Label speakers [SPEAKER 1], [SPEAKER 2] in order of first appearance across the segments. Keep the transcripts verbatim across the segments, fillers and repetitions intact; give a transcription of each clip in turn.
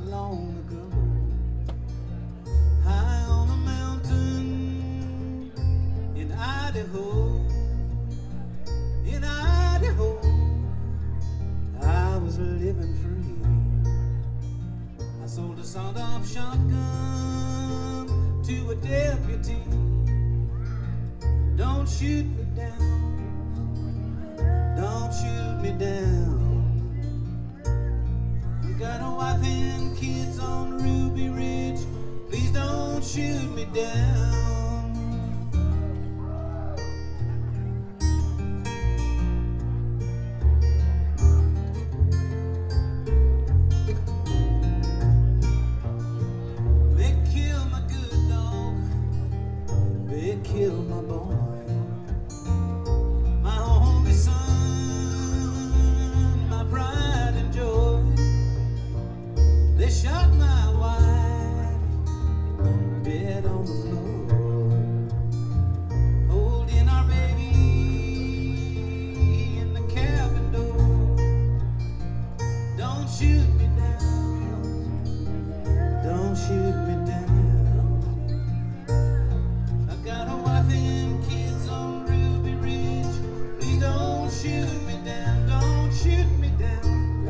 [SPEAKER 1] long ago. High on a mountain in Idaho, in Idaho, I was living free. I sold a sawed-off shotgun to a deputy. Don't shoot me down, don't shoot me down. I got a wife and kids on Ruby Ridge, please don't shoot me down. They killed my good dog, they killed my boy, my only son, my pride and joy. They shot my wife dead on the floor, holding our baby in the cabin door. Don't shoot me down, don't shoot me down. I got a wife and kids on Ruby Ridge, please don't shoot me down, don't shoot me down,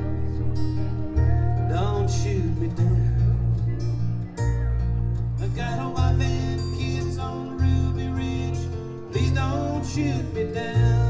[SPEAKER 1] don't shoot me down. I got a wife and kids on Ruby Ridge, please don't shoot me down.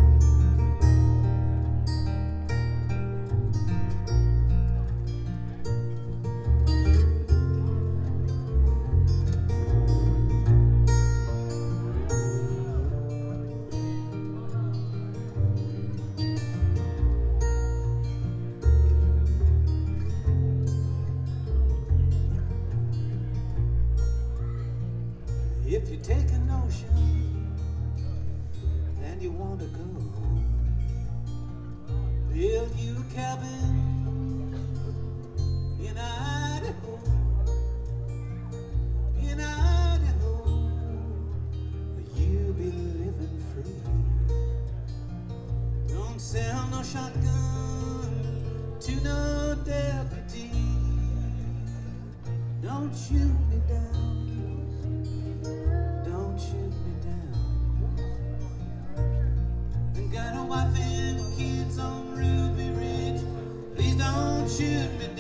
[SPEAKER 1] If you take a notion and you want to go, build you a cabin in Idaho, in Idaho, where you'll be living free. Don't sell no shotgun to no deputy. Don't shoot me down, don't shoot me down. I got a wife and kids on Ruby Ridge, please don't shoot me down.